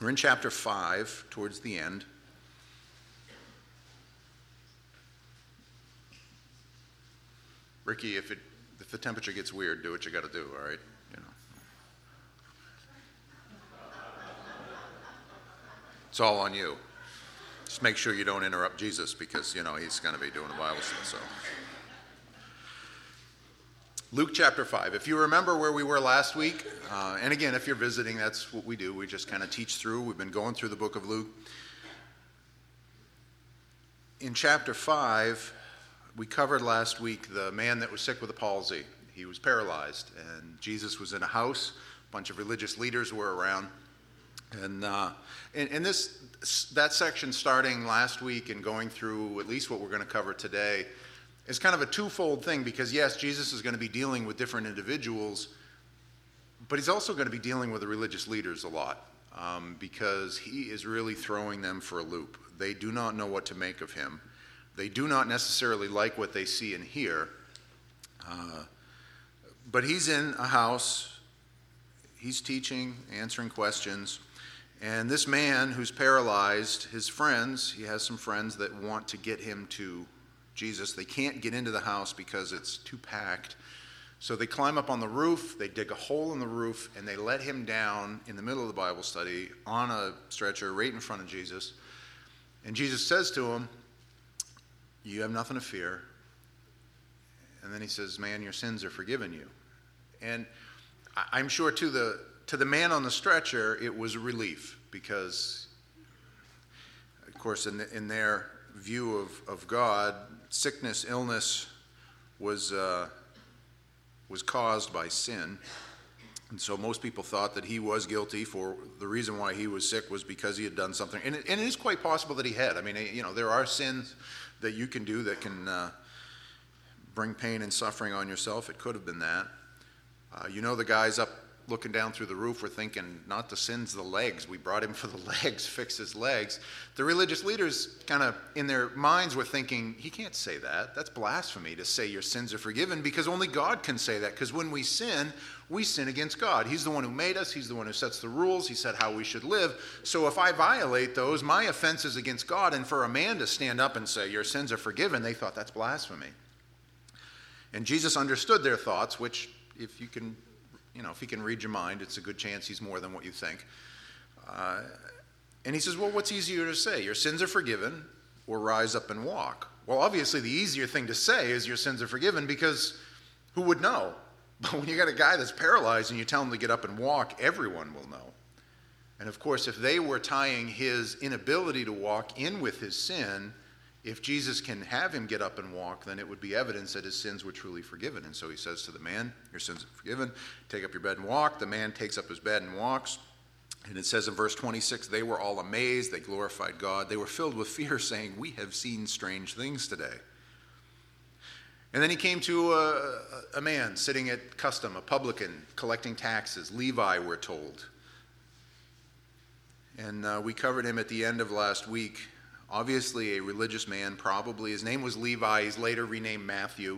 We're in chapter 5, towards the end. Ricky, if the temperature gets weird, do what you got to do, all right? It's all on you. Just make sure you don't interrupt Jesus because, he's going to be doing the Bible stuff. So, Luke chapter 5. If you remember where we were last week, and again, if you're visiting, that's what we do. We just kind of teach through. We've been going through the book of Luke. In chapter 5, we covered last week the man that was sick with a palsy. He was paralyzed, and Jesus was in a house. A bunch of religious leaders were around. And that section starting last week and going through at least what we're going to cover today is kind of a twofold thing because, yes, Jesus is going to be dealing with different individuals, but he's also going to be dealing with the religious leaders a lot because he is really throwing them for a loop. They do not know what to make of him. They do not necessarily like what they see and hear, but he's in a house, he's teaching, answering questions. And this man who's paralyzed, his friends, he has some friends that want to get him to Jesus. They can't get into the house because it's too packed. So they climb up on the roof, they dig a hole in the roof, and they let him down in the middle of the Bible study on a stretcher right in front of Jesus. And Jesus says to him, "You have nothing to fear." And then he says, "Man, your sins are forgiven you." And I'm sure to the man on the stretcher, it was a relief because, of course, in their view of God, sickness, illness was caused by sin. And so most people thought that he was guilty for the reason why he was sick was because he had done something. And it is quite possible that he had. I mean, there are sins that you can do that can bring pain and suffering on yourself. It could have been that. The guys up looking down through the roof were thinking, not the sins, the legs. We brought him for the legs, fix his legs. The religious leaders kind of in their minds were thinking, he can't say that. That's blasphemy to say your sins are forgiven because only God can say that. Because when we sin against God. He's the one who made us. He's the one who sets the rules. He said how we should live. So if I violate those, my offense is against God. And for a man to stand up and say your sins are forgiven, they thought that's blasphemy. And Jesus understood their thoughts, which if he can read your mind, it's a good chance he's more than what you think. And he says, well, what's easier to say? Your sins are forgiven or rise up and walk. Well, obviously the easier thing to say is your sins are forgiven because who would know? But when you got a guy that's paralyzed and you tell him to get up and walk, everyone will know. And of course, if they were tying his inability to walk in with his sin, if Jesus can have him get up and walk, then it would be evidence that his sins were truly forgiven. And so he says to the man, your sins are forgiven, take up your bed and walk. The man takes up his bed and walks. And it says in verse 26, they were all amazed, they glorified God. They were filled with fear, saying, we have seen strange things today. And then he came to a man sitting at custom, a publican, collecting taxes. Levi, we're told. And we covered him at the end of last week. Obviously a religious man, probably. His name was Levi. He's later renamed Matthew.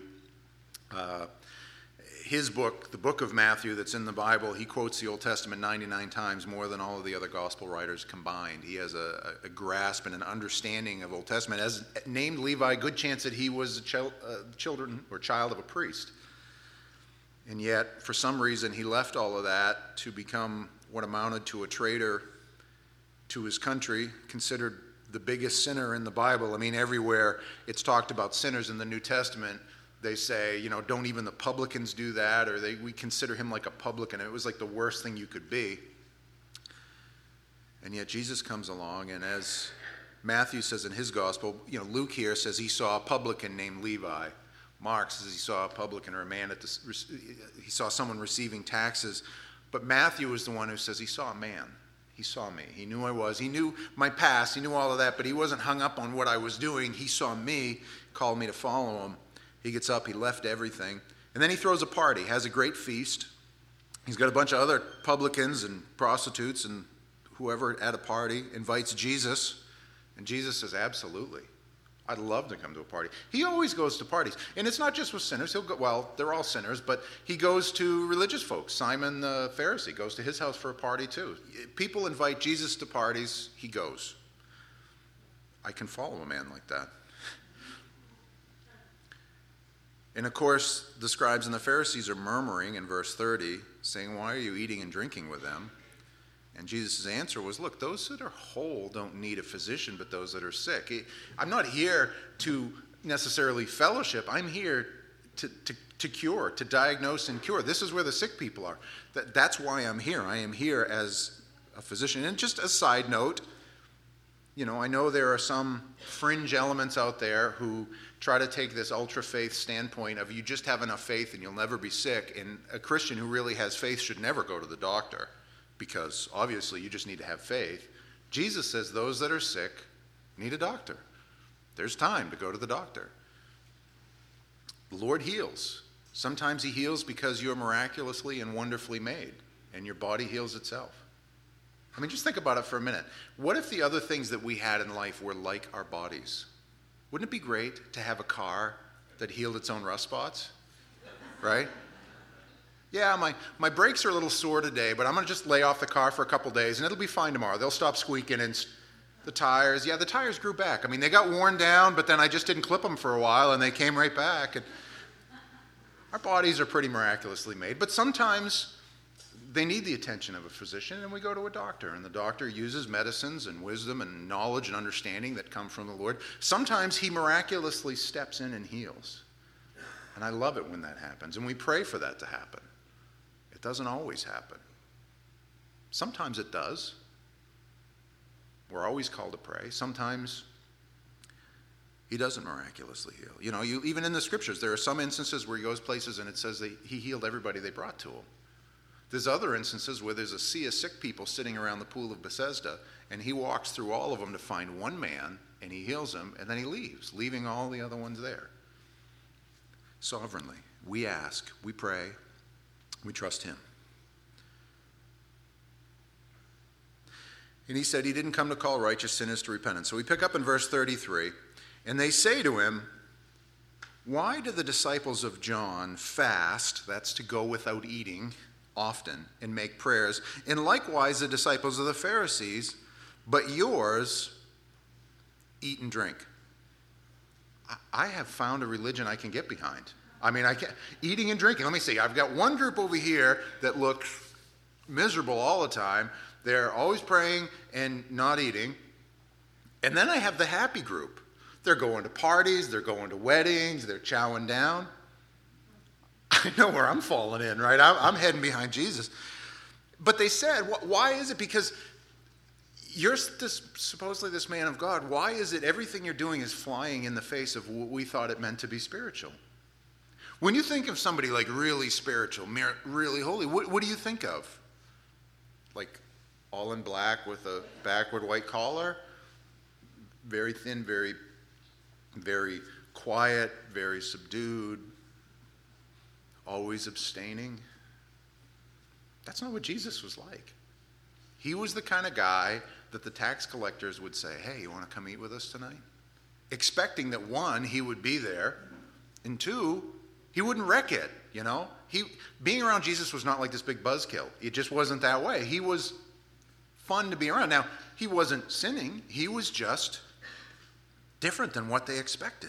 His book, the book of Matthew that's in the Bible, he quotes the Old Testament 99 times more than all of the other gospel writers combined. He has a grasp and an understanding of Old Testament. As named Levi, good chance that he was a child of a priest. And yet, for some reason, he left all of that to become what amounted to a traitor to his country, considered the biggest sinner in the Bible. I mean, everywhere it's talked about sinners in the New Testament, they say, don't even the publicans do that, or we consider him like a publican. It was like the worst thing you could be. And yet Jesus comes along, and as Matthew says in his gospel, Luke here says he saw a publican named Levi. Mark says he saw a publican or a man he saw someone receiving taxes. But Matthew is the one who says he saw a man. He saw me. He knew I was. He knew my past. He knew all of that, but he wasn't hung up on what I was doing. He saw me, called me to follow him. He gets up, he left everything, and then he throws a party, has a great feast. He's got a bunch of other publicans and prostitutes and whoever at a party, invites Jesus, and Jesus says, absolutely. I'd love to come to a party. He always goes to parties. And it's not just with sinners. He'll go, well, they're all sinners, but he goes to religious folks. Simon the Pharisee goes to his house for a party too. People invite Jesus to parties, he goes. I can follow a man like that. And of course, the scribes and the Pharisees are murmuring in verse 30, saying, why are you eating and drinking with them? And Jesus' answer was, look, those that are whole don't need a physician, but those that are sick. I'm not here to necessarily fellowship. I'm here to cure, to diagnose and cure. This is where the sick people are. That's why I'm here. I am here as a physician. And just a side note, I know there are some fringe elements out there who try to take this ultra-faith standpoint of you just have enough faith and you'll never be sick. And a Christian who really has faith should never go to the doctor, because obviously you just need to have faith. Jesus says those that are sick need a doctor. There's time to go to the doctor. The Lord heals. Sometimes he heals because you're miraculously and wonderfully made, and your body heals itself. I mean, just think about it for a minute. What if the other things that we had in life were like our bodies? Wouldn't it be great to have a car that healed its own rust spots? Right? Yeah, my brakes are a little sore today, but I'm going to just lay off the car for a couple days, and it'll be fine tomorrow. They'll stop squeaking, and the tires grew back. I mean, they got worn down, but then I just didn't clip them for a while, and they came right back. And our bodies are pretty miraculously made, but sometimes they need the attention of a physician, and we go to a doctor, and the doctor uses medicines and wisdom and knowledge and understanding that come from the Lord. Sometimes he miraculously steps in and heals, and I love it when that happens, and we pray for that to happen. It doesn't always happen. Sometimes it does. We're always called to pray. Sometimes he doesn't miraculously heal. Even in the scriptures, there are some instances where he goes places and it says that he healed everybody they brought to him. There's other instances where there's a sea of sick people sitting around the pool of Bethesda, and he walks through all of them to find one man, and he heals him, and then he leaves, leaving all the other ones there. Sovereignly, we ask, we pray, we trust him. And he said he didn't come to call righteous sinners to repentance. So we pick up in verse 33, and they say to him, why do the disciples of John fast, that's to go without eating, often, and make prayers, and likewise the disciples of the Pharisees, but yours eat and drink? I have found a religion I can get behind. I mean, eating and drinking. Let me see. I've got one group over here that looks miserable all the time. They're always praying and not eating. And then I have the happy group. They're going to parties, they're going to weddings, they're chowing down. I know where I'm falling in, right? I'm heading behind Jesus. But they said, why is it? Because you're supposedly this man of God. Why is it everything you're doing is flying in the face of what we thought it meant to be spiritual? When you think of somebody like really spiritual, really holy, what do you think of? Like all in black with a backward white collar? Very thin, very, very quiet, very subdued, always abstaining. That's not what Jesus was like. He was the kind of guy that the tax collectors would say, hey, you want to come eat with us tonight? Expecting that, one, he would be there, and two, he wouldn't wreck it, Being around Jesus was not like this big buzzkill. It just wasn't that way. He was fun to be around. Now, he wasn't sinning. He was just different than what they expected.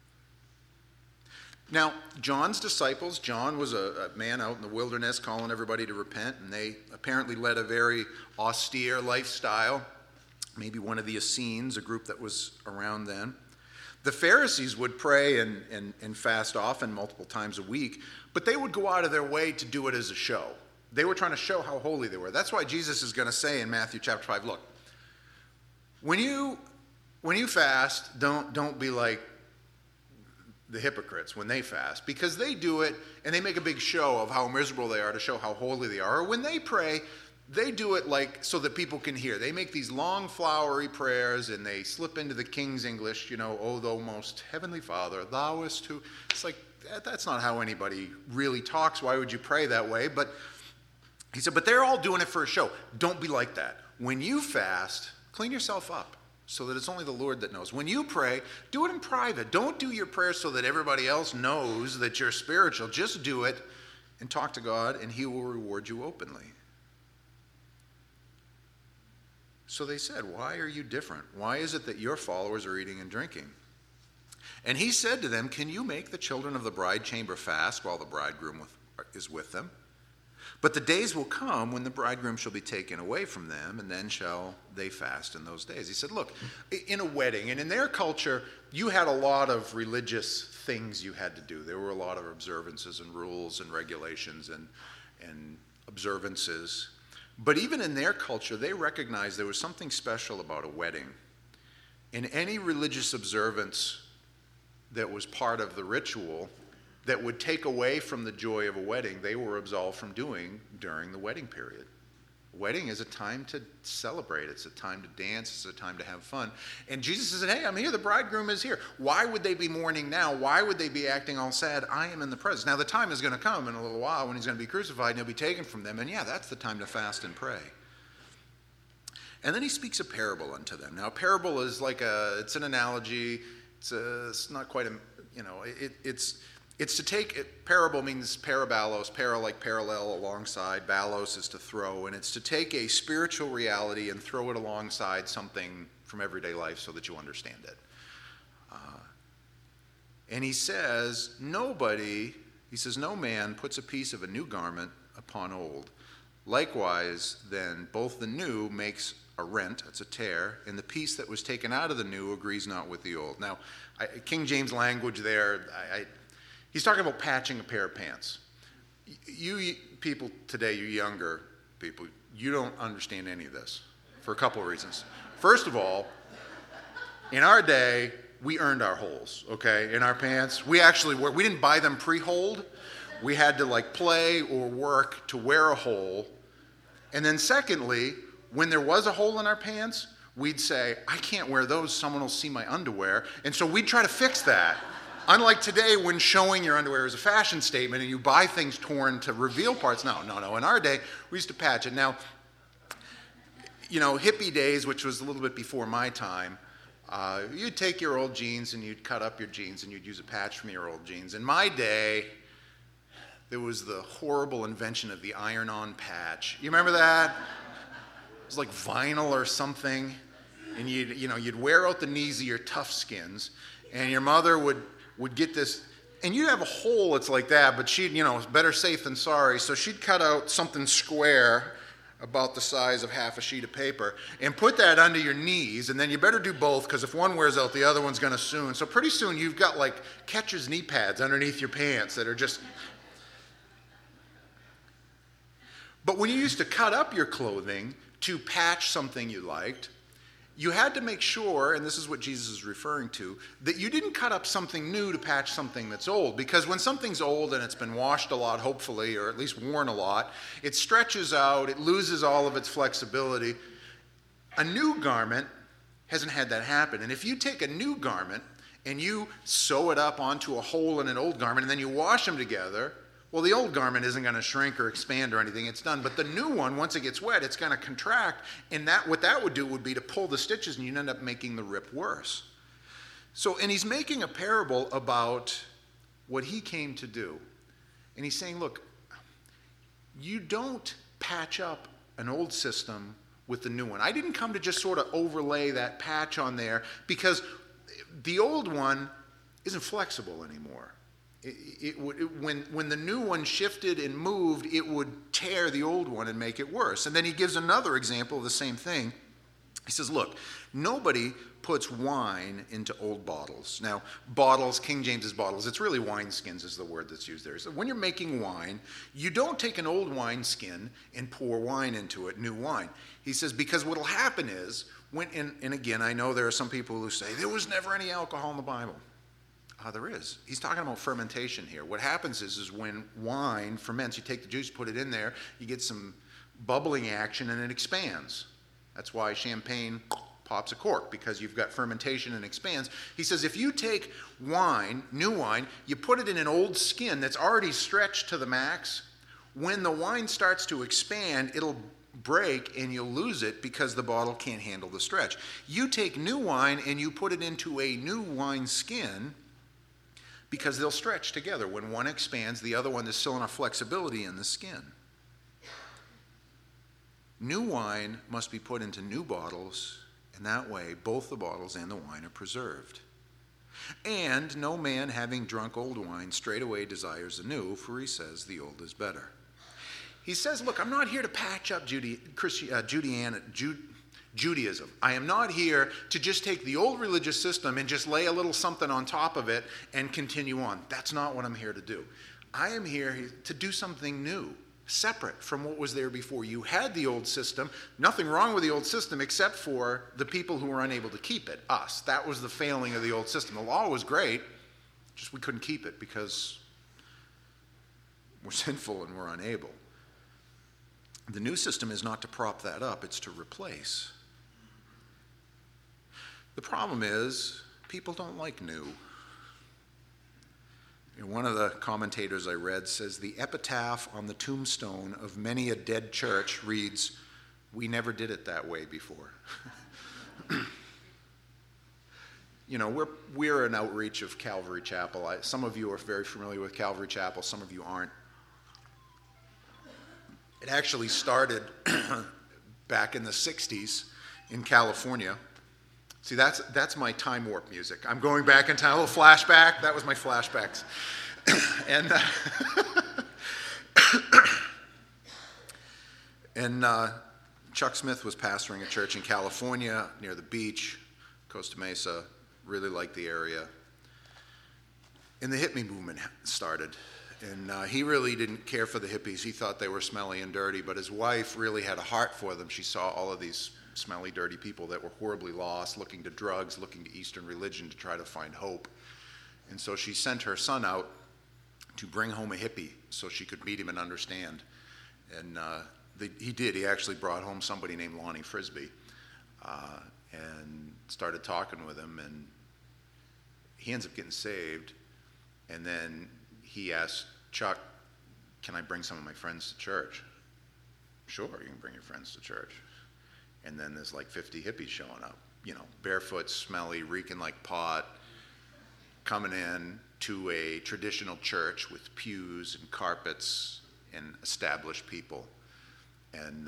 Now, John's disciples, John was a man out in the wilderness calling everybody to repent, and they apparently led a very austere lifestyle, maybe one of the Essenes, a group that was around then. The Pharisees would pray and fast often, multiple times a week, but they would go out of their way to do it as a show. They were trying to show how holy they were. That's why Jesus is going to say in Matthew chapter 5, look, when you fast, don't be like the hypocrites when they fast, because they do it and they make a big show of how miserable they are to show how holy they are. Or when they pray, they do it like so that people can hear. They make these long flowery prayers and they slip into the King's English, oh thou most heavenly Father, thouest who. It's like, that's not how anybody really talks. Why would you pray that way? But he said, but they're all doing it for a show. Don't be like that. When you fast, clean yourself up. so that it's only the Lord that knows. When you pray, do it in private. Don't do your prayer so that everybody else knows that you're spiritual. Just do it and talk to God, and he will reward you openly. So they said, why are you different? Why is it that your followers are eating and drinking? And he said to them, can you make the children of the bride chamber fast while the bridegroom is with them? But the days will come when the bridegroom shall be taken away from them, and then shall they fast in those days. He said, look, in a wedding, and in their culture, you had a lot of religious things you had to do. There were a lot of observances and rules and regulations and observances. But even in their culture, they recognized there was something special about a wedding. In any religious observance that was part of the ritual that would take away from the joy of a wedding, they were absolved from doing during the wedding period. Wedding is a time to celebrate. It's a time to dance. It's a time to have fun. And Jesus said, hey, I'm here. The bridegroom is here. Why would they be mourning now? Why would they be acting all sad? I am in the presence. Now, the time is going to come in a little while when he's going to be crucified and he'll be taken from them. And yeah, that's the time to fast and pray. And then he speaks a parable unto them. Now, a parable is it's an analogy. It's not quite it's to take, parable means parabalos, like parallel, alongside, balos is to throw, and it's to take a spiritual reality and throw it alongside something from everyday life so that you understand it. And he says, no man puts a piece of a new garment upon old. Likewise, then, both the new makes a rent, it's a tear, and the piece that was taken out of the new agrees not with the old. Now, King James language there, he's talking about patching a pair of pants. You people today, you younger people, you don't understand any of this for a couple of reasons. First of all, in our day, we earned our holes, okay, in our pants. We didn't buy them pre-holed. We had to play or work to wear a hole. And then secondly, when there was a hole in our pants, we'd say, I can't wear those, someone will see my underwear. And so we'd try to fix that. Unlike today, when showing your underwear is a fashion statement and you buy things torn to reveal parts. No. In our day, we used to patch it. Now, hippie days, which was a little bit before my time, you'd take your old jeans and you'd cut up your jeans and you'd use a patch from your old jeans. In my day, there was the horrible invention of the iron-on patch. You remember that? It was like vinyl or something. And you'd wear out the knees of your tough skins. And your mother would get this, and you'd have a hole that's like that, but she'd, better safe than sorry, so she'd cut out something square about the size of half a sheet of paper and put that under your knees, and then you better do both, because if one wears out, the other one's going to soon. So pretty soon you've got catcher's knee pads underneath your pants that are just... But when you used to cut up your clothing to patch something you liked, you had to make sure, and this is what Jesus is referring to, that you didn't cut up something new to patch something that's old. Because when something's old and it's been washed a lot, hopefully, or at least worn a lot, it stretches out, it loses all of its flexibility. A new garment hasn't had that happen. And if you take a new garment and you sew it up onto a hole in an old garment and then you wash them together, well, the old garment isn't going to shrink or expand or anything. It's done. But the new one, once it gets wet, it's going to contract. And what that would do would be to pull the stitches, and you'd end up making the rip worse. And he's making a parable about what he came to do. And he's saying, look, you don't patch up an old system with the new one. I didn't come to just sort of overlay that patch on there, because the old one isn't flexible anymore. When the new one shifted and moved, it would tear the old one and make it worse. And then he gives another example of the same thing. He says, look, nobody puts wine into old bottles. Now, bottles, King James's bottles, it's really wineskins is the word that's used there. So when you're making wine, you don't take an old wineskin and pour wine into it, new wine. He says, because what'll happen is, and again, I know there are some people who say, there was never any alcohol in the Bible. There is. He's talking about fermentation here. What happens is when wine ferments, you take the juice, put it in there, you get some bubbling action, and it expands. That's why champagne pops a cork, because you've got fermentation and expands. He says if you take wine, new wine, you put it in an old skin that's already stretched to the max, when the wine starts to expand, it'll break and you'll lose it because the bottle can't handle the stretch. You take new wine and you put it into a new wine skin because they'll stretch together. When one expands, the other one, there's still enough flexibility in the skin. New wine must be put into new bottles, and that way both the bottles and the wine are preserved. And no man having drunk old wine straightway desires a new, for he says the old is better. He says, look, I'm not here to patch up Judaism. I am not here to just take the old religious system and just lay a little something on top of it and continue on. That's not what I'm here to do. I am here to do something new, separate from what was there before. You had the old system, nothing wrong with the old system except for the people who were unable to keep it, us. That was the failing of the old system. The law was great, just we couldn't keep it because we're sinful and we're unable. The new system is not to prop that up, it's to replace. The problem is, people don't like new. One of the commentators I read says the epitaph on the tombstone of many a dead church reads, "We never did it that way before." You know, we're an outreach of Calvary Chapel. Some of you are very familiar with Calvary Chapel, some of you aren't. It actually started back in the 60s in California. See, that's my time warp music. I'm going back in time, a little flashback. That was my flashbacks. And Chuck Smith was pastoring a church in California near the beach, Costa Mesa, really liked the area. And the hippie movement started. And he really didn't care for the hippies. He thought they were smelly and dirty, but his wife really had a heart for them. She saw all of these smelly, dirty people that were horribly lost, looking to drugs, looking to Eastern religion to try to find hope. And so she sent her son out to bring home a hippie so she could meet him and understand. And he did. He actually brought home somebody named Lonnie Frisbee and started talking with him. And he ends up getting saved. And then he asked Chuck, "Can I bring some of my friends to church?" "Sure, you can bring your friends to church." And then there's like 50 hippies showing up, you know, barefoot, smelly, reeking like pot, coming in to a traditional church with pews and carpets and established people. And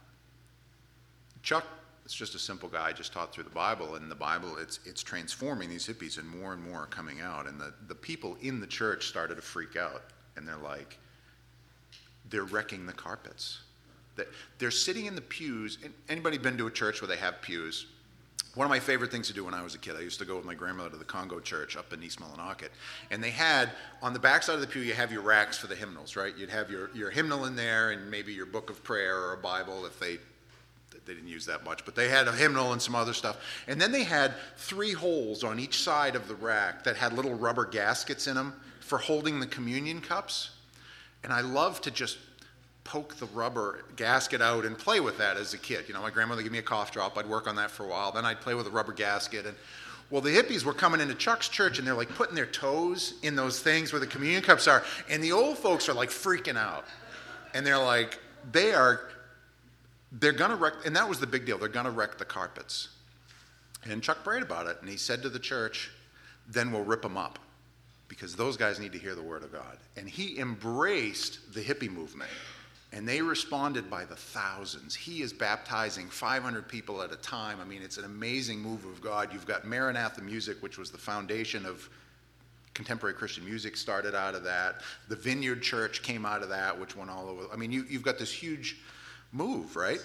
Chuck is just a simple guy, just taught through the Bible, and the Bible, it's transforming these hippies, and more are coming out. And the people in the church started to freak out, and they're like, they're wrecking the carpets. They're sitting in the pews. Anybody been to a church where they have pews? One of my favorite things to do when I was a kid, I used to go with my grandmother to the Congo church up in East Millinocket. And they had, on the back side of the pew, you have your racks for the hymnals, right? You'd have your hymnal in there and maybe your book of prayer or a Bible if they didn't use that much. But they had a hymnal and some other stuff. And then they had 3 holes on each side of the rack that had little rubber gaskets in them for holding the communion cups. And I love to just poke the rubber gasket out and play with that as a kid. You know, my grandmother gave me a cough drop. I'd work on that for a while. Then I'd play with a rubber gasket. And well, the hippies were coming into Chuck's church, and they're like putting their toes in those things where the communion cups are. And the old folks are like freaking out. And they're like, they're going to wreck, and that was the big deal. They're going to wreck the carpets. And Chuck prayed about it, and he said to the church, then we'll rip them up, because those guys need to hear the word of God. And he embraced the hippie movement. And they responded by the thousands. He is baptizing 500 people at a time. I mean, it's an amazing move of God. You've got Maranatha Music, which was the foundation of contemporary Christian music, started out of that. The Vineyard Church came out of that, which went all over. I mean, you've got this huge move, right?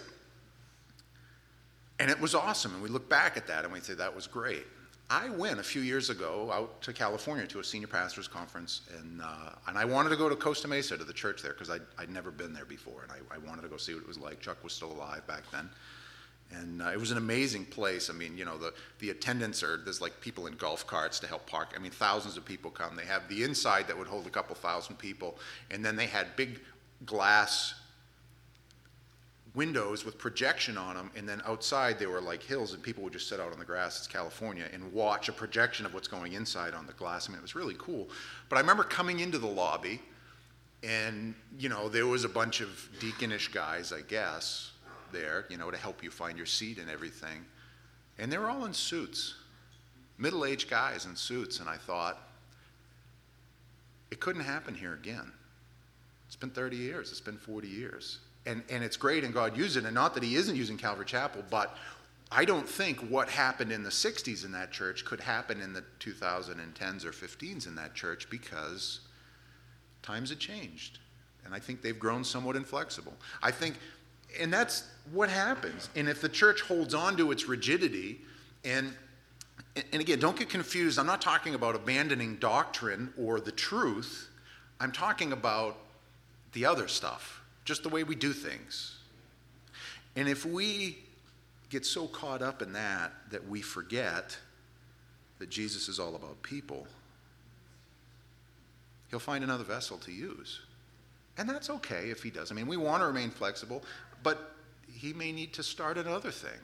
And it was awesome. And we look back at that and we say that was great. I went a few years ago out to California to a senior pastors conference, and I wanted to go to Costa Mesa to the church there because I'd never been there before, and I wanted to go see what it was like. Chuck was still alive back then, and it was an amazing place. I mean, you know, the attendants there's like people in golf carts to help park. I mean, thousands of people come. They have the inside that would hold a couple thousand people, and then they had big glass windows with projection on them, and then outside there were like hills, and people would just sit out on the grass, it's California, and watch a projection of what's going inside on the glass. I mean, it was really cool. But I remember coming into the lobby, and, you know, there was a bunch of deaconish guys, I guess, there, to help you find your seat and everything. And they were all in suits, middle-aged guys in suits. And I thought, it couldn't happen here again. It's been 30 years. It's been 40 years. And it's great, and God used it. And not that he isn't using Calvary Chapel, but I don't think what happened in the 60s in that church could happen in the 2010s or 15s in that church, because times had changed. And I think they've grown somewhat inflexible. And that's what happens. And if the church holds on to its rigidity, and again, don't get confused. I'm not talking about abandoning doctrine or the truth. I'm talking about the other stuff, just the way we do things. And if we get so caught up in that we forget that Jesus is all about people, he'll find another vessel to use. And that's okay if he does. I mean, we want to remain flexible, but he may need to start another thing,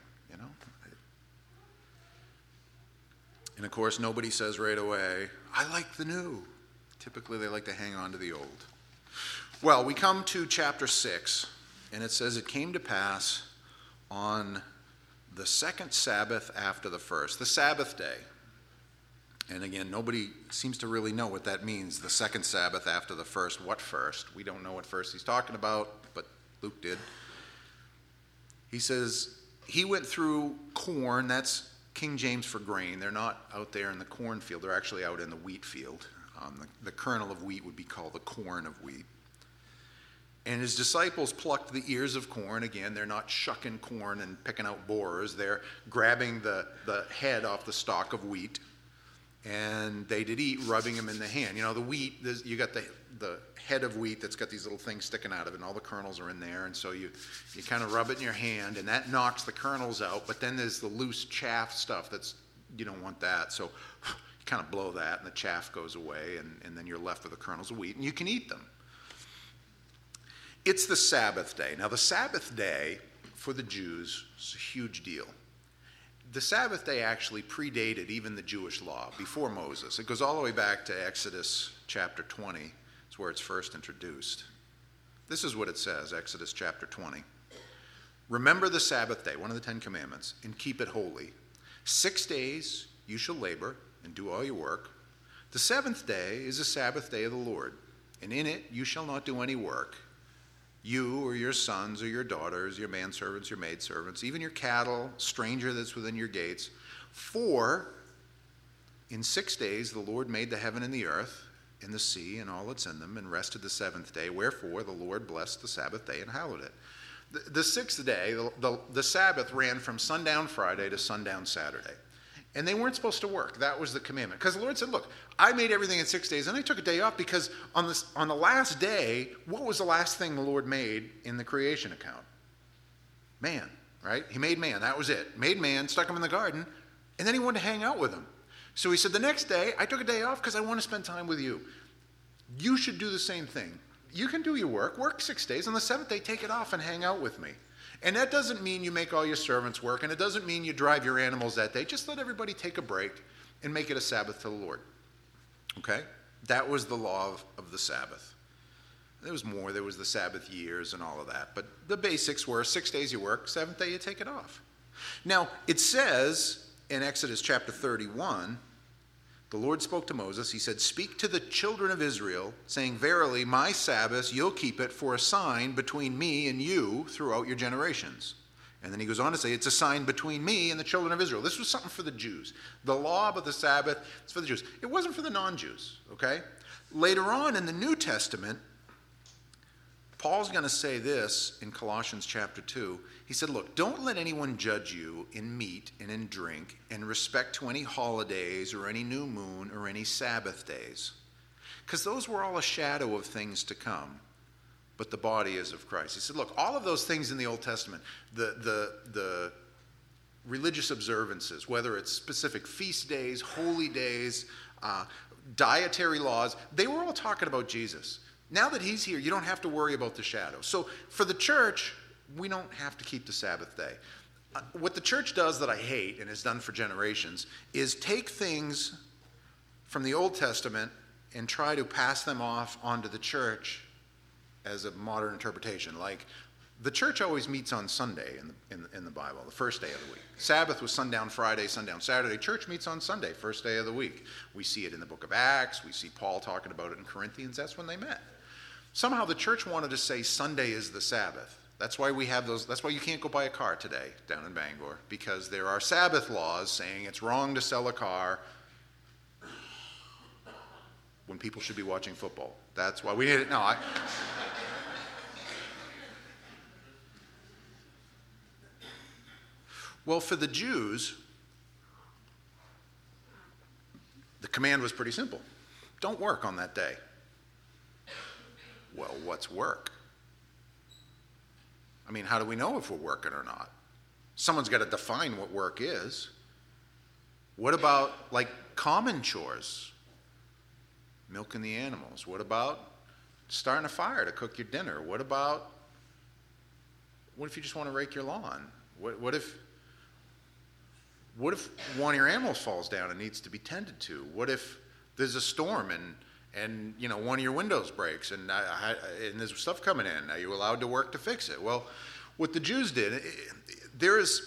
And of course, nobody says right away, I like the new. Typically, they like to hang on to the old. Well, we come to chapter 6, and it says, it came to pass on the second Sabbath after the first, the Sabbath day. And again, nobody seems to really know what that means, the second Sabbath after the first. What first? We don't know what first he's talking about, but Luke did. He says, he went through corn. That's King James for grain. They're not out there in the cornfield. They're actually out in the wheat field. The kernel of wheat would be called the corn of wheat. And his disciples plucked the ears of corn. Again, they're not shucking corn and picking out borers. They're grabbing the head off the stalk of wheat. And they did eat, rubbing them in the hand. The wheat, you got the head of wheat that's got these little things sticking out of it, and all the kernels are in there. And so you kind of rub it in your hand, and that knocks the kernels out. But then there's the loose chaff stuff you don't want that. So you kind of blow that, and the chaff goes away, and then you're left with the kernels of wheat, and you can eat them. It's the Sabbath day. Now, the Sabbath day for the Jews is a huge deal. The Sabbath day actually predated even the Jewish law, before Moses. It goes all the way back to Exodus chapter 20. It's where it's first introduced. This is what it says, Exodus chapter 20. Remember the Sabbath day, one of the 10 Commandments, and keep it holy. 6 days you shall labor and do all your work. The seventh day is a Sabbath day of the Lord, and in it you shall not do any work. You or your sons or your daughters, your manservants, your maidservants, even your cattle, stranger that's within your gates. For in 6 days the Lord made the heaven and the earth and the sea and all that's in them, and rested the seventh day. Wherefore the Lord blessed the Sabbath day and hallowed it. The sixth day, the Sabbath ran from sundown Friday to sundown Saturday. And they weren't supposed to work. That was the commandment. Because the Lord said, look, I made everything in 6 days, and I took a day off because on the last day, what was the last thing the Lord made in the creation account? Man, right? He made man. That was it. Made man, stuck him in the garden, and then he wanted to hang out with him. So he said, the next day, I took a day off because I want to spend time with you. You should do the same thing. You can do your work 6 days. On the seventh day, take it off and hang out with me. And that doesn't mean you make all your servants work, and it doesn't mean you drive your animals that day. Just let everybody take a break and make it a Sabbath to the Lord. Okay? That was the law of the Sabbath. There was more. There was the Sabbath years and all of that. But the basics were 6 days you work, seventh day you take it off. Now, it says in Exodus chapter 31, the Lord spoke to Moses. He said, speak to the children of Israel, saying, verily, my Sabbath, you'll keep it for a sign between me and you throughout your generations. And then he goes on to say, it's a sign between me and the children of Israel. This was something for the Jews. The law of the Sabbath is for the Jews. It wasn't for the non-Jews, okay? Later on in the New Testament, Paul's going to say this in Colossians chapter 2. He said, look, don't let anyone judge you in meat and in drink in respect to any holidays or any new moon or any Sabbath days. Because those were all a shadow of things to come. But the body is of Christ. He said, look, all of those things in the Old Testament, the religious observances, whether it's specific feast days, holy days, dietary laws, they were all talking about Jesus. Now that he's here, you don't have to worry about the shadow. So for the church, we don't have to keep the Sabbath day. What the church does that I hate and has done for generations is take things from the Old Testament and try to pass them off onto the church as a modern interpretation. Like The church always meets on Sunday in the Bible, the first day of the week. Sabbath was sundown Friday, sundown Saturday. Church meets on Sunday, first day of the week. We see it in the book of Acts. We see Paul talking about it in Corinthians. That's when they met. Somehow the church wanted to say Sunday is the Sabbath. That's why we have those. That's why you can't go buy a car today down in Bangor, because there are Sabbath laws saying it's wrong to sell a car when people should be watching football. That's why we need it. No, Well, for the Jews, the command was pretty simple. Don't work on that day. Well, what's work? I mean, how do we know if we're working or not? Someone's got to define what work is. What about, like, common chores? Milking the animals. What about starting a fire to cook your dinner? What if you just want to rake your lawn? What if one of your animals falls down and needs to be tended to? What if there's a storm and you know, one of your windows breaks and there's stuff coming in? Are you allowed to work to fix it? Well, what the Jews did, there is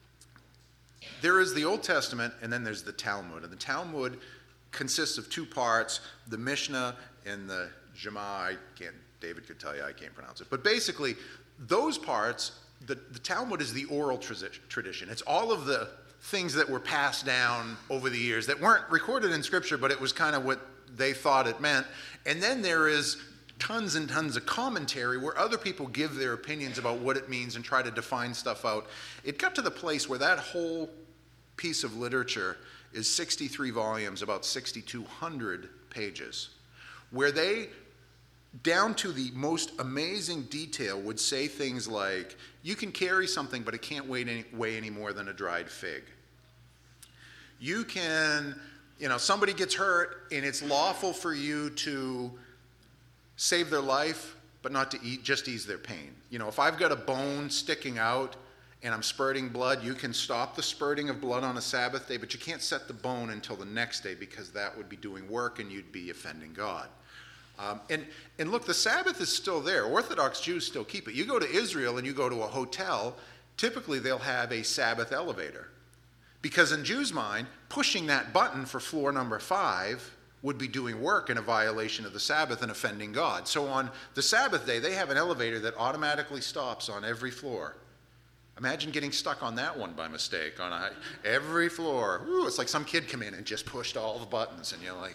the Old Testament and then there's the Talmud. And the Talmud consists of two parts, the Mishnah and the Gemara. David could tell you, I can't pronounce it. But basically, those parts, the Talmud is the oral tradition. It's all of the things that were passed down over the years that weren't recorded in Scripture, but it was kind of what they thought it meant. And then there is tons and tons of commentary where other people give their opinions about what it means and try to define stuff out. It got to the place where that whole piece of literature is 63 volumes, about 6,200 pages, where they, down to the most amazing detail, would say things like, you can carry something, but it can't weigh any more than a dried fig. You can, somebody gets hurt, and it's lawful for you to save their life, but not to just ease their pain. If I've got a bone sticking out and I'm spurting blood, you can stop the spurting of blood on a Sabbath day, but you can't set the bone until the next day because that would be doing work and you'd be offending God. And look, the Sabbath is still there. Orthodox Jews still keep it. You go to Israel and you go to a hotel, typically they'll have a Sabbath elevator. Because in Jews' mind, pushing that button for floor number 5 would be doing work in a violation of the Sabbath and offending God. So on the Sabbath day, they have an elevator that automatically stops on every floor. Imagine getting stuck on that one by mistake on every floor. Ooh, it's like some kid come in and just pushed all the buttons, and you're like,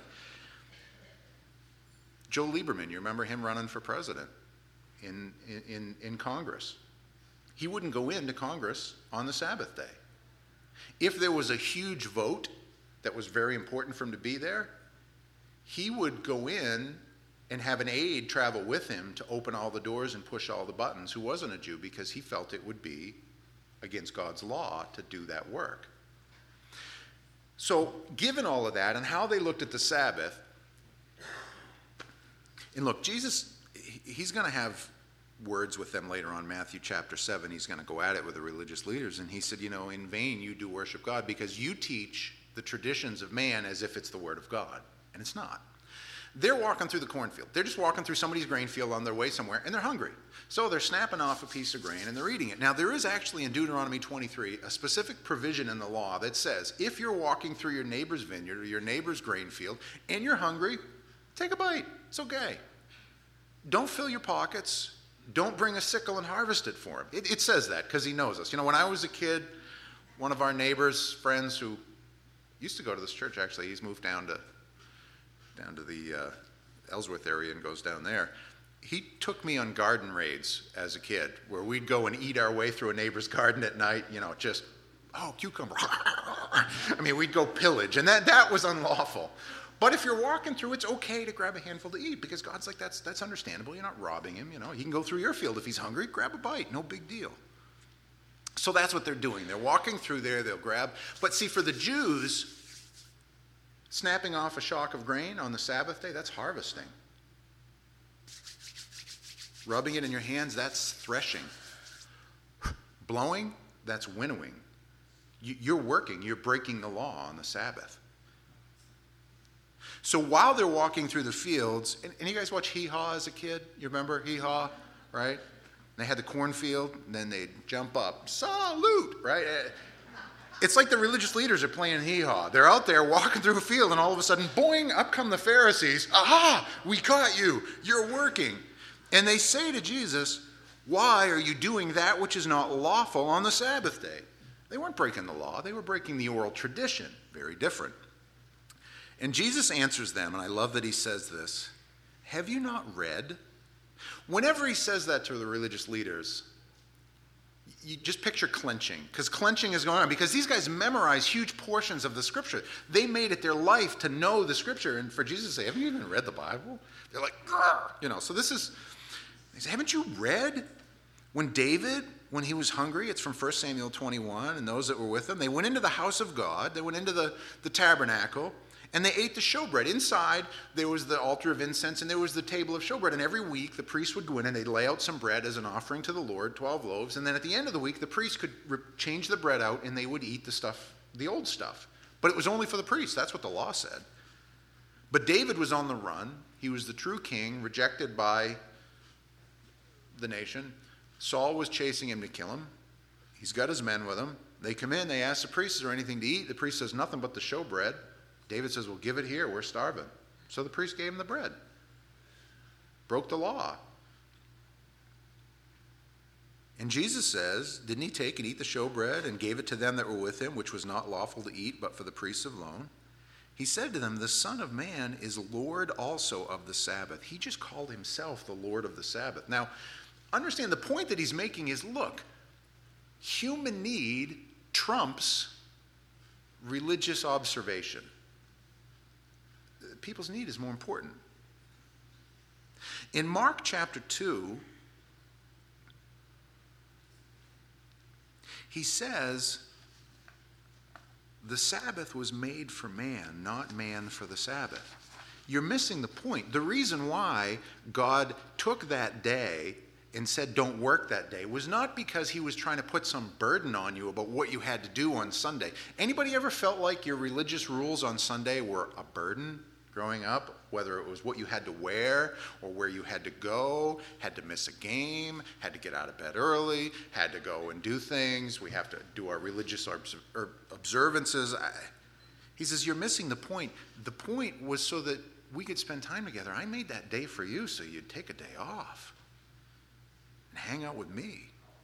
Joe Lieberman, you remember him running for president in Congress? He wouldn't go into Congress on the Sabbath day. If there was a huge vote that was very important for him to be there, he would go in and have an aide travel with him to open all the doors and push all the buttons, who wasn't a Jew, because he felt it would be against God's law to do that work. So, given all of that and how they looked at the Sabbath, and look, Jesus, he's going to have words with them later on, Matthew chapter 7. He's going to go at it with the religious leaders. And he said, in vain you do worship God because you teach the traditions of man as if it's the word of God. And it's not. They're walking through the cornfield. They're just walking through somebody's grain field on their way somewhere, and they're hungry. So they're snapping off a piece of grain, and they're eating it. Now, there is actually in Deuteronomy 23 a specific provision in the law that says, if you're walking through your neighbor's vineyard or your neighbor's grain field, and you're hungry, take a bite. It's okay. Don't fill your pockets. Don't bring a sickle and harvest it for him. It says that because he knows us. When I was a kid, one of our neighbors' friends who used to go to this church, actually, he's moved down to the Ellsworth area and goes down there. He took me on garden raids as a kid, where we'd go and eat our way through a neighbor's garden at night, cucumber. We'd go pillage, and that was unlawful. But if you're walking through, it's okay to grab a handful to eat, because God's like, that's understandable. You're not robbing him, He can go through your field if he's hungry, grab a bite, no big deal. So that's what they're doing. They're walking through there, they'll grab. But see, for the Jews, snapping off a shock of grain on the Sabbath day, that's harvesting. Rubbing it in your hands, that's threshing. Blowing, that's winnowing. You're working, you're breaking the law on the Sabbath. So while they're walking through the fields, and you guys watch Hee Haw as a kid? You remember Hee Haw, right? They had the cornfield, and then they'd jump up, salute, right? It's like the religious leaders are playing hee-haw. They're out there walking through a field, and all of a sudden, boing, up come the Pharisees. Aha, we caught you. You're working. And they say to Jesus, why are you doing that which is not lawful on the Sabbath day? They weren't breaking the law. They were breaking the oral tradition. Very different. And Jesus answers them, and I love that he says this, have you not read? Whenever he says that to the religious leaders, you just picture clenching, because clenching is going on, because these guys memorize huge portions of the Scripture. They made it their life to know the Scripture, and for Jesus to say, haven't you even read the Bible? They're like, grr! So this is, they say, haven't you read? When David, when he was hungry, it's from 1 Samuel 21, and those that were with him, they went into the house of God, they went into the tabernacle, and they ate the showbread. Inside, there was the altar of incense, and there was the table of showbread. And every week, the priest would go in, and they'd lay out some bread as an offering to the Lord, 12 loaves. And then at the end of the week, the priest could change the bread out, and they would eat the stuff, the old stuff. But it was only for the priest. That's what the law said. But David was on the run. He was the true king, rejected by the nation. Saul was chasing him to kill him. He's got his men with him. They come in, they ask the priest, is there anything to eat? The priest says, nothing but the showbread. David says, well, give it here. We're starving. So the priest gave him the bread. Broke the law. And Jesus says, didn't he take and eat the showbread and gave it to them that were with him, which was not lawful to eat, but for the priests alone? He said to them, the Son of Man is Lord also of the Sabbath. He just called himself the Lord of the Sabbath. Now, understand the point that he's making is, look, human need trumps religious observation. People's need is more important. In Mark chapter 2, he says, the Sabbath was made for man, not man for the Sabbath. You're missing the point. The reason why God took that day and said don't work that day was not because he was trying to put some burden on you about what you had to do on Sunday. Anybody ever felt like your religious rules on Sunday were a burden growing up? Whether it was what you had to wear or where you had to go, had to miss a game, had to get out of bed early, had to go and do things. We have to do our religious observances. He says, you're missing the point. The point was so that we could spend time together. I made that day for you so you'd take a day off and hang out with me.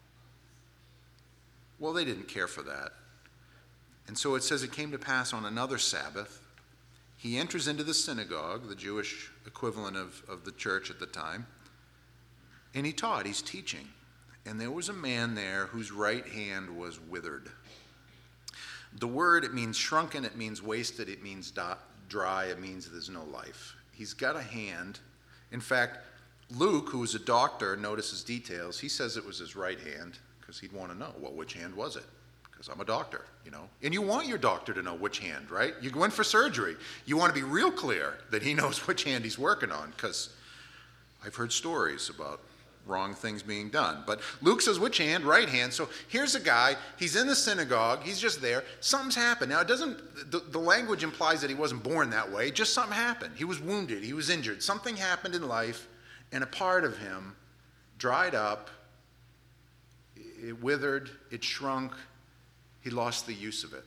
Well, they didn't care for that. And so it says it came to pass on another Sabbath, he enters into the synagogue, the Jewish equivalent of the church at the time, and he taught, he's teaching. And there was a man there whose right hand was withered. The word, it means shrunken, it means wasted, it means dry, it means there's no life. He's got a hand. In fact, Luke, who was a doctor, notices details. He says it was his right hand because he'd want to know, well, which hand was it? Because I'm a doctor, And you want your doctor to know which hand, right? You go in for surgery. You want to be real clear that he knows which hand he's working on, because I've heard stories about wrong things being done. But Luke says which hand? Right hand. So here's a guy. He's in the synagogue. He's just there. Something's happened. Now, it doesn't. The language implies that he wasn't born that way. Just something happened. He was wounded. He was injured. Something happened in life, and a part of him dried up. It withered. It shrunk. He lost the use of it.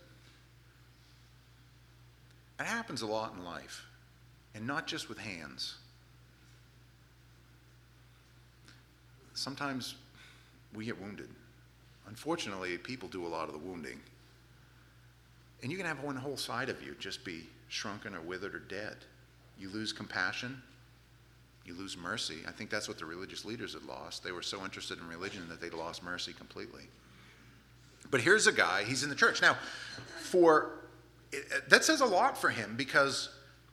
It happens a lot in life, and not just with hands. Sometimes we get wounded. Unfortunately, people do a lot of the wounding. And you can have one whole side of you just be shrunken or withered or dead. You lose compassion. You lose mercy. I think that's what the religious leaders had lost. They were so interested in religion that they lost mercy completely. But here's a guy, he's in the church. Now, that says a lot for him, because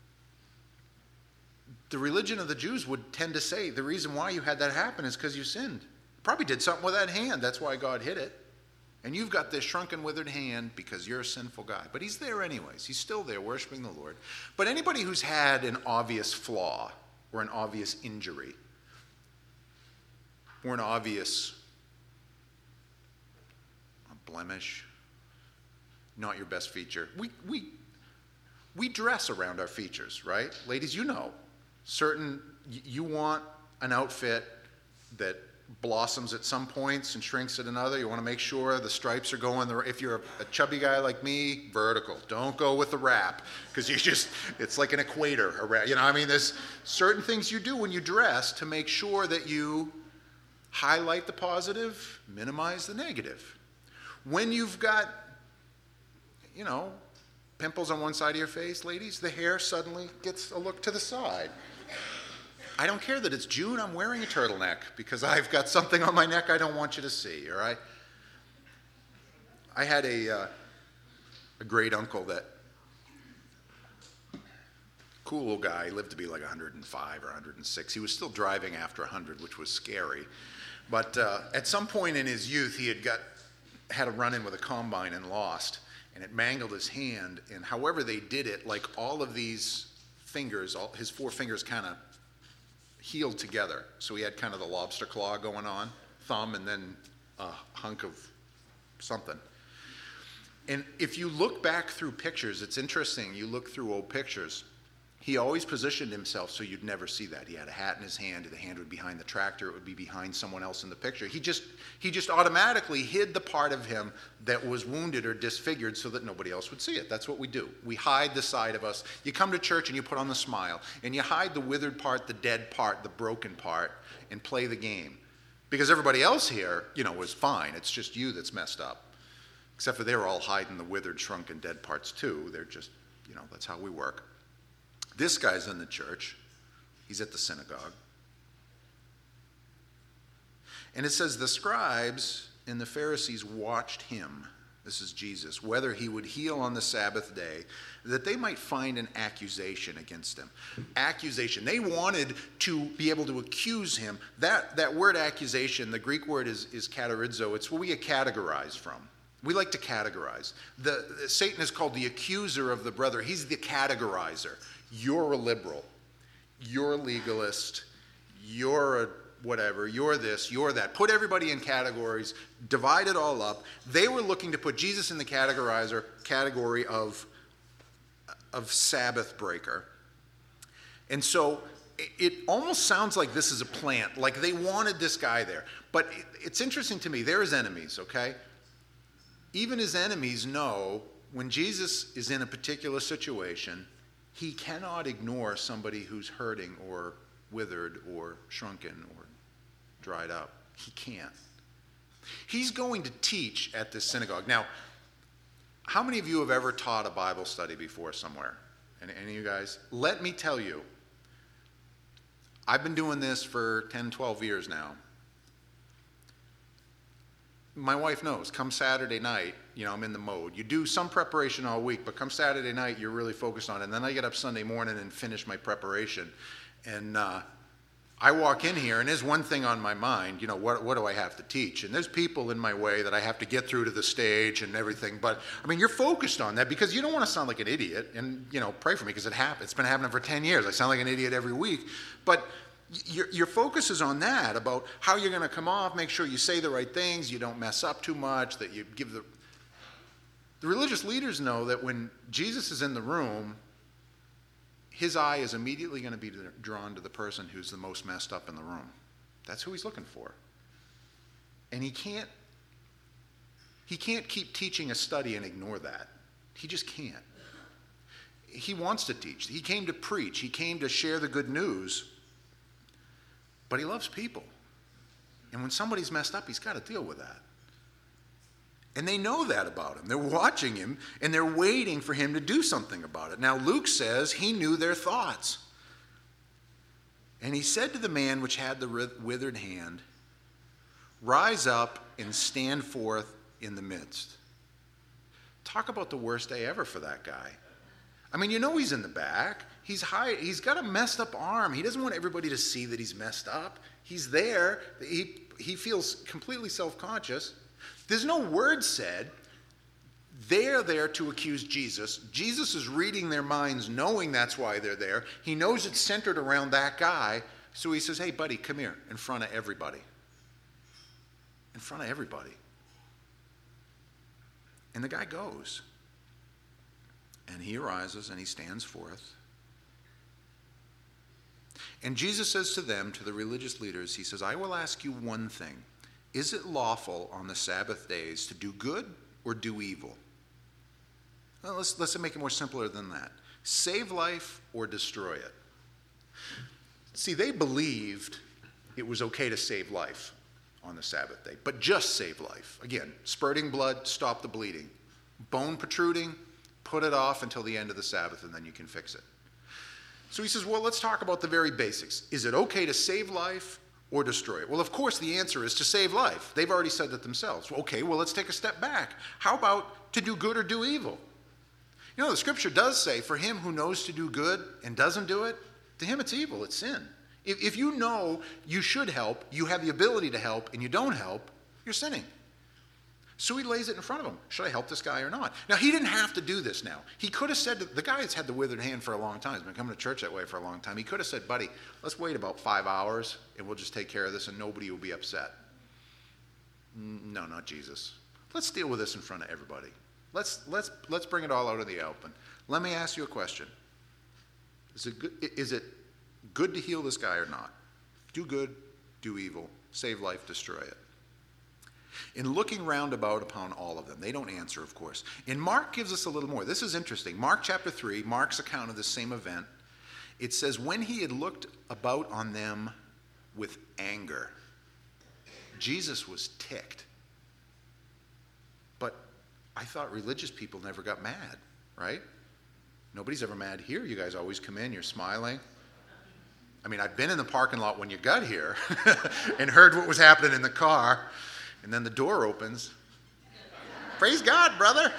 the religion of the Jews would tend to say the reason why you had that happen is because you sinned. Probably did something with that hand. That's why God hid it. And you've got this shrunken, withered hand because you're a sinful guy. But he's there anyways. He's still there worshiping the Lord. But anybody who's had an obvious flaw or an obvious injury or an obvious blemish, not your best feature. We dress around our features, right? Ladies, you want an outfit that blossoms at some points and shrinks at another. You want to make sure the stripes are going, if you're a chubby guy like me, vertical. Don't go with the wrap, because it's like an equator. There's certain things you do when you dress to make sure that you highlight the positive, minimize the negative. When you've got, pimples on one side of your face, ladies, the hair suddenly gets a look to the side. I don't care that it's June, I'm wearing a turtleneck because I've got something on my neck I don't want you to see, all right? I had a great uncle that, cool little guy, lived to be like 105 or 106. He was still driving after 100, which was scary. But at some point in his youth, he had a run-in with a combine and lost, and it mangled his hand, and however they did it, like all of these fingers, his 4 fingers kind of healed together. So he had kind of the lobster claw going on, thumb, and then a hunk of something. And if you look back through pictures, it's interesting, you look through old pictures, he always positioned himself so you'd never see that. He had a hat in his hand, the hand would be behind the tractor, it would be behind someone else in the picture. He just automatically hid the part of him that was wounded or disfigured so that nobody else would see it. That's what we do. We hide the side of us. You come to church and you put on the smile, and you hide the withered part, the dead part, the broken part, and play the game. Because everybody else here, was fine. It's just you that's messed up. Except for they're all hiding the withered, shrunken, dead parts too. They're just, that's how we work. This guy's in the church. He's at the synagogue. And it says, the scribes and the Pharisees watched him, this is Jesus, whether he would heal on the Sabbath day, that they might find an accusation against him. Accusation. They wanted to be able to accuse him. That word accusation, the Greek word is katerizo. It's where we get categorized from. We like to categorize. Satan is called the accuser of the brother. He's the categorizer. You're a liberal, you're a legalist, you're a whatever, you're this, you're that. Put everybody in categories, divide it all up. They were looking to put Jesus in the category of Sabbath breaker. And so it almost sounds like this is a plant, like they wanted this guy there. But it's interesting to me, they're his enemies, okay? Even his enemies know when Jesus is in a particular situation, he cannot ignore somebody who's hurting or withered or shrunken or dried up. He can't. He's going to teach at this synagogue. Now, how many of you have ever taught a Bible study before somewhere? Any of you guys? Let me tell you, I've been doing this for 10, 12 years now. My wife knows, come Saturday night, I'm in the mode. You do some preparation all week, but come Saturday night, you're really focused on it. And then I get up Sunday morning and finish my preparation. And I walk in here, and there's one thing on my mind, what do I have to teach? And there's people in my way that I have to get through to the stage and everything. But, you're focused on that because you don't want to sound like an idiot. And, pray for me because it happens. It's been happening for 10 years. I sound like an idiot every week. But your focus is on that, about how you're going to come off, make sure you say the right things, you don't mess up too much, that you give the religious leaders know that when Jesus is in the room, his eye is immediately going to be drawn to the person who's the most messed up in the room. That's who he's looking for. And he can't keep teaching a study and ignore that. He just can't. He wants to teach. He came to preach. He came to share the good news. But he loves people. And when somebody's messed up, he's got to deal with that. And they know that about him. They're watching him, and they're waiting for him to do something about it. Now, Luke says he knew their thoughts. And he said to the man which had the withered hand, rise up and stand forth in the midst. Talk about the worst day ever for that guy. He's in the back. He's got a messed up arm. He doesn't want everybody to see that he's messed up. He's there. He feels completely self-conscious. There's no word said. They're there to accuse Jesus. Jesus is reading their minds, knowing that's why they're there. He knows it's centered around that guy. So he says, hey, buddy, come here, in front of everybody. In front of everybody. And the guy goes. And he arises and he stands forth. And Jesus says to them, to the religious leaders, he says, I will ask you one thing. Is it lawful on the Sabbath days to do good or do evil? Well, let's make it more simpler than that. Save life or destroy it. See, they believed it was okay to save life on the Sabbath day, but just save life. Again, spurting blood, stop the bleeding. Bone protruding, put it off until the end of the Sabbath, and then you can fix it. So he says, well, let's talk about the very basics. Is it okay to save life or destroy it? Well, of course, the answer is to save life. They've already said that themselves. Okay, well, let's take a step back. How about to do good or do evil? You know, the scripture does say, for him who knows to do good and doesn't do it, to him it's evil, it's sin. If you know you should help, you have the ability to help, and you don't help, you're sinning. So he lays it in front of him. Should I help this guy or not? Now, he didn't have to do this now. He could have said, the guy that's had the withered hand for a long time, he's been coming to church that way for a long time. He could have said, buddy, let's wait about 5 hours, and we'll just take care of this, and nobody will be upset. No, not Jesus. Let's deal with this in front of everybody. Let's bring it all out in the open. Let me ask you a question. Is it good to heal this guy or not? Do good, do evil, save life, destroy it. In looking roundabout upon all of them, they don't answer, of course. And Mark gives us a little more. This is interesting. Mark chapter 3, Mark's account of the same event. It says, when he had looked about on them with anger, Jesus was ticked. But I thought religious people never got mad, right? Nobody's ever mad here. You guys always come in, you're smiling. I mean, I've been in the parking lot when you got here and heard what was happening in the car, and then the door opens. Praise God, brother.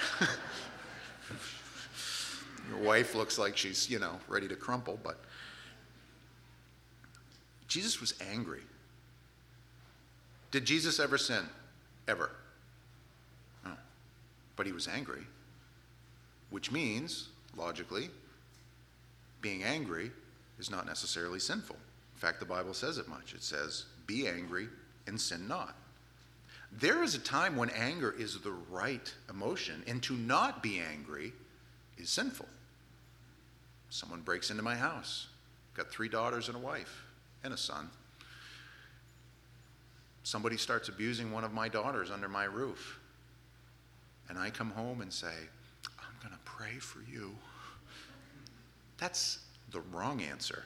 Your wife looks like she's, ready to crumple, but Jesus was angry. Did Jesus ever sin? Ever? No. But he was angry, which means, logically, being angry is not necessarily sinful. In fact, the Bible says it much. It says, be angry and sin not. There is a time when anger is the right emotion, and to not be angry is sinful. Someone breaks into my house. Got 3 daughters and a wife and a son. Somebody starts abusing one of my daughters under my roof. And I come home and say, I'm going to pray for you. That's the wrong answer.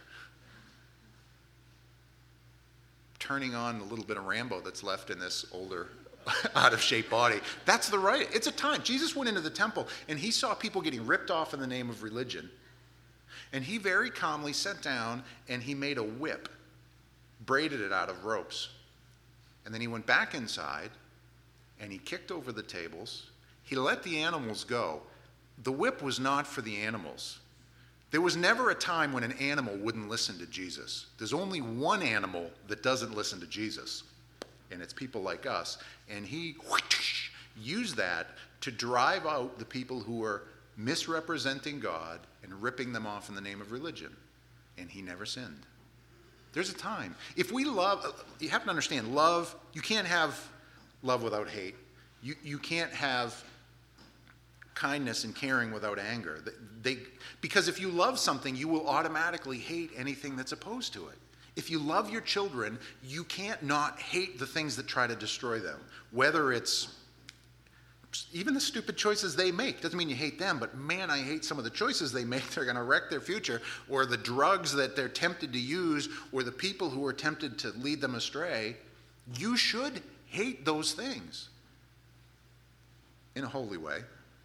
Turning on a little bit of Rambo that's left in this older, out-of-shape body. That's the right. It's a time. Jesus went into the temple, and he saw people getting ripped off in the name of religion. And he very calmly sat down, and he made a whip, braided it out of ropes. And then he went back inside, and he kicked over the tables. He let the animals go. The whip was not for the animals. There was never a time when an animal wouldn't listen to Jesus. There's only one animal that doesn't listen to Jesus, and it's people like us. And he used that to drive out the people who were misrepresenting God and ripping them off in the name of religion. And he never sinned. There's a time. If we love, you have to understand, love, you can't have love without hate. You can't have kindness and caring without anger. Because if you love something, you will automatically hate anything that's opposed to it. If you love your children, you can't not hate the things that try to destroy them. Whether it's even the stupid choices they make. Doesn't mean you hate them, but man, I hate some of the choices they make. They're going to wreck their future. Or the drugs that they're tempted to use, or the people who are tempted to lead them astray. You should hate those things in a holy way.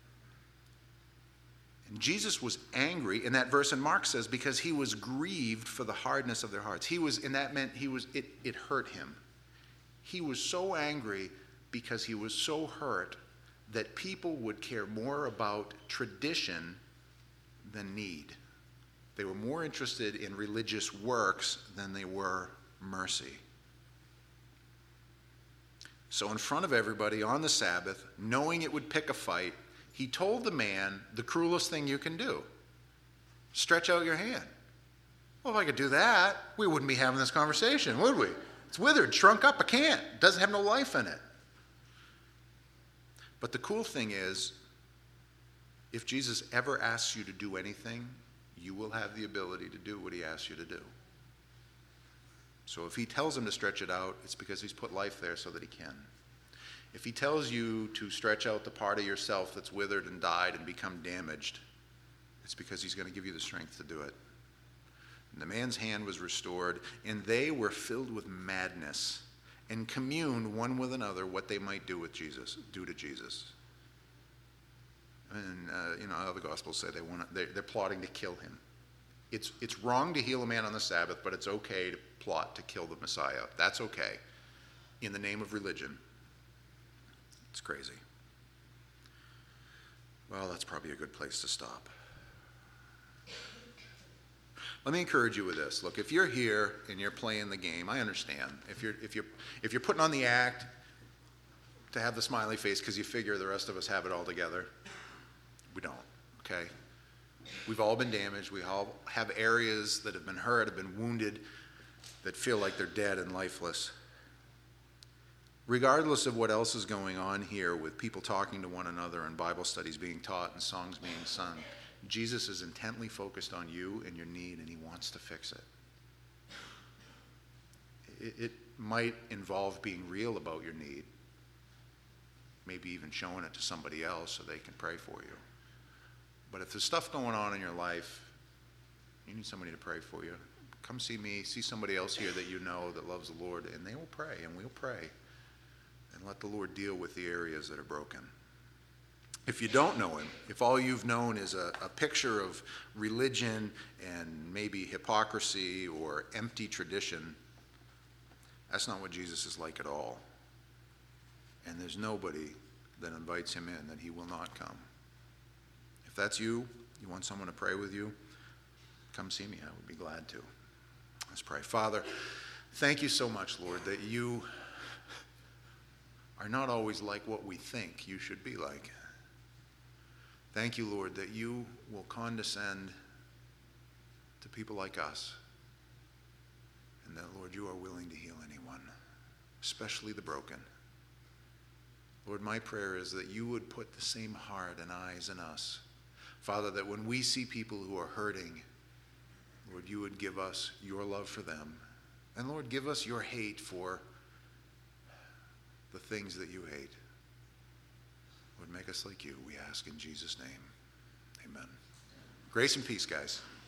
And Jesus was angry, and that verse in Mark says, because he was grieved for the hardness of their hearts. And that meant it hurt him. He was so angry because he was so hurt that people would care more about tradition than need. They were more interested in religious works than they were mercy. So in front of everybody on the Sabbath, knowing it would pick a fight, he told the man the cruelest thing you can do. Stretch out your hand. Well, if I could do that, we wouldn't be having this conversation, would we? It's withered, shrunk up, I can't. It doesn't have no life in it. But the cool thing is, if Jesus ever asks you to do anything, you will have the ability to do what he asks you to do. So if he tells him to stretch it out, it's because he's put life there so that he can. If he tells you to stretch out the part of yourself that's withered and died and become damaged, it's because he's going to give you the strength to do it. And the man's hand was restored, and they were filled with madness and communed one with another what they might do to Jesus. And other gospels say they're plotting to kill him. It's wrong to heal a man on the Sabbath, but it's okay to plot to kill the Messiah. That's okay. In the name of religion. It's crazy. Well, that's probably a good place to stop. Let me encourage you with this. Look, if you're here and you're playing the game, I understand. If you're putting on the act to have the smiley face because you figure the rest of us have it all together, we don't. Okay? We've all been damaged. We all have areas that have been hurt, have been wounded, that feel like they're dead and lifeless. Regardless of what else is going on here with people talking to one another and Bible studies being taught and songs being sung, Jesus is intently focused on you and your need, and he wants to fix it. It might involve being real about your need, maybe even showing it to somebody else so they can pray for you. But if there's stuff going on in your life, you need somebody to pray for you. Come see me, see somebody else here that you know that loves the Lord, and they will pray, and we'll pray. And let the Lord deal with the areas that are broken. If you don't know him, if all you've known is a picture of religion and maybe hypocrisy or empty tradition, that's not what Jesus is like at all. And there's nobody that invites him in that he will not come. If that's you, you want someone to pray with you, come see me. I would be glad to. Let's pray. Father, thank you so much, Lord, that you are not always like what we think you should be like. Thank you, Lord, that you will condescend to people like us. And that, Lord, you are willing to heal anyone, especially the broken. Lord, my prayer is that you would put the same heart and eyes in us. Father, that when we see people who are hurting, Lord, you would give us your love for them. And Lord, give us your hate for the things that you hate. Lord, make us like you, we ask in Jesus' name. Amen. Grace and peace, guys.